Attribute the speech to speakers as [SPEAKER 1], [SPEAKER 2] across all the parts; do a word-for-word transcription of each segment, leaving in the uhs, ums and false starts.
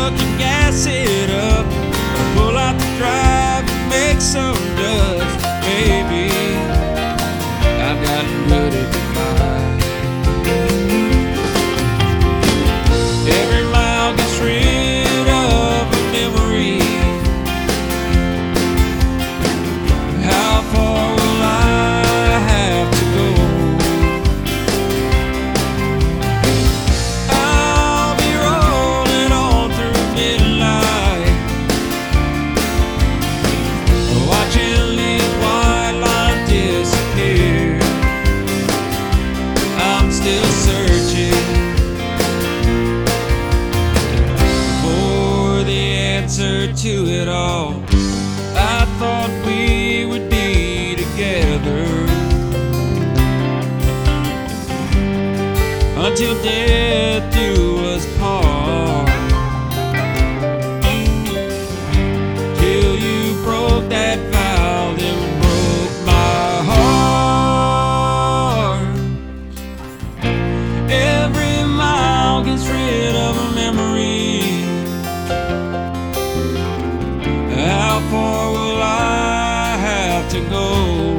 [SPEAKER 1] truck and gas it up, pull out the drive and make some dust. Maybe I've gotten good at goodbye. Every mile gets rid of a memory. How far will I have to go? I'll be rolling on through midnight, watching these white lines disappear. I'm still searching for the answer to it all. I thought we would be together until death do us part. Till you broke that vow, then broke my heart. Every mile gets rid of a memory. How far will I have to go?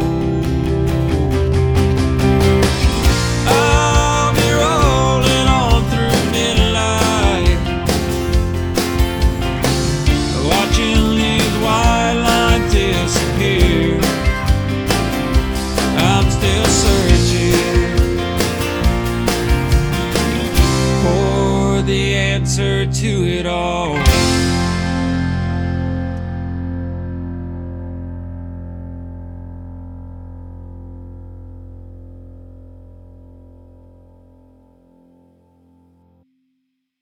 [SPEAKER 1] I'll be rolling on through midnight, watching these white lines disappear. I'm still searching for the answer to it all.